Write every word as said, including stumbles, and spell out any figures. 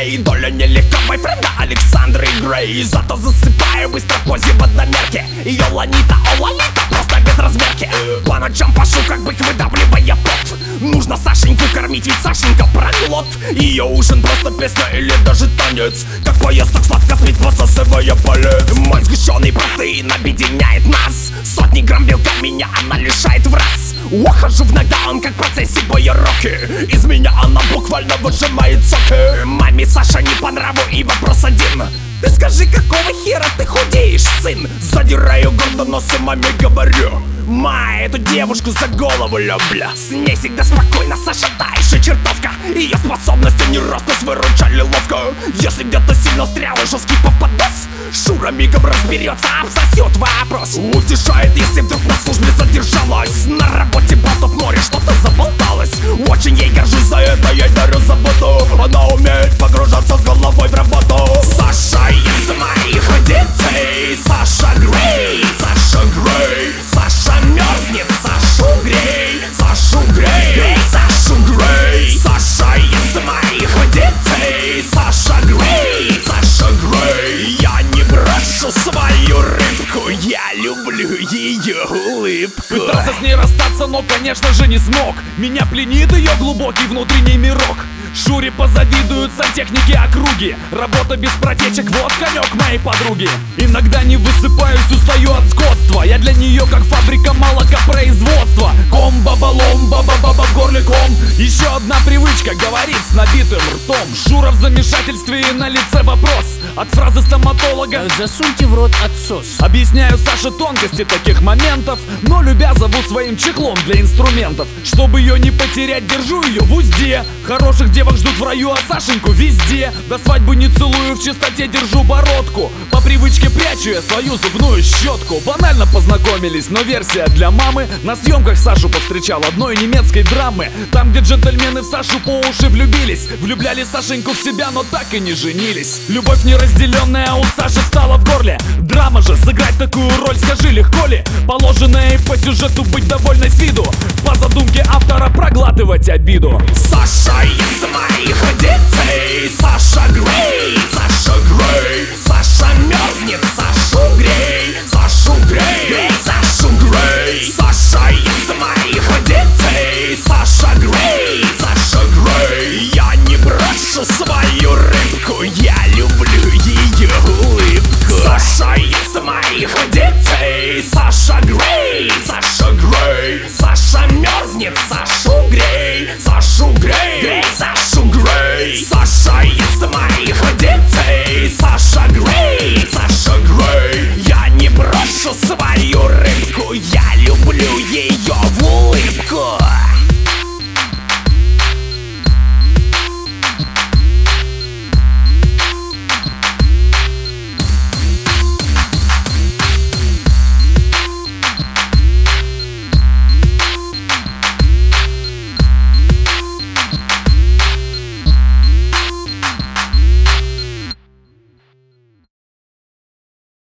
ей, доля нелегка бойфренда Александры Грей. Зато засыпаю быстро в позе в одномерке. Ее ланита, о лолита, просто без размерки. По ночам пашу, как бык, выдавливая пот. Нужно Сашеньку кормить, ведь Сашенька проглот. Ее ужин просто песня или даже танец. Как поезд так сладко спит, посасывая палец. Мой сгущенный протеин объединяет нас. Сотни грамм белка меня она лишает в раз. Ухожу в нокдаун, как в процессе боя Рокки. Из меня она буквально выжимает соки. Маме Саша не по нраву и вопрос один: ты скажи, какого хера ты худеешь, сын? Задираю гордо нос и маме говорю: ма, эту девушку за голову люблю. С ней всегда спокойно, Саша та еще чертовка. Ее способности не растут, выручали ловко. Если где-то сильно стрялый жесткий попадос, Шура мигом разберется, обсосет вопрос. Утешает, если вдруг на службе задержалась. На работе болтов море, что-то заболталось. Очень ей горжусь, за это ей дарю заботу. Она умеет погружаться с головой в работу. Саша из моих детей, Саша Грей, Саша Грей. Саша мерзнет, Сашу грей, Сашу грей, Сашу грей. Саша из моих детей, Саша Грей, Саша Грей. Я не брошу свою рыбку, я люблю ее улыбку. Пытался с ней расстаться, но, конечно же, не смог. Меня пленит ее глубокий внутренний мирок. Шуре позавидуют сантехники округи. Работа без протечек, вот конек моей подруги. Иногда не высыпаюсь, устаю от скотства. Я для нее как фабрика молокопроизводства. Ком, баба-лом, баба-баба в горле ком. Еще одна привычка — говорить с набитым ртом. Шура в замешательстве и на лице вопрос от фразы стоматолога: засуньте в рот отсос. Объясняю Саше тонкости таких моментов, но любя зову своим чехлом для инструментов. Чтобы ее не потерять, держу ее в узде. Хороших девок ждут в раю, а Сашеньку везде. До свадьбы не целую, в чистоте держу бородку. По привычке прячу я свою зубную щетку. Банально познакомились, но версия для мамы. На съемках Сашу повстречал одной немецкой драмы. Там, где джентльмены в Сашу по уши влюбились. Влюбляли Сашеньку в себя, но так и не женились. Любовь неразделенная у Саши стала в горле. Драма же, сыграть такую роль, скажи, легко ли? Положенное по сюжету быть довольной с виду, по задумке автора проглатывать обиду. Саша из моих детей, Саша Грей, Саша Грей.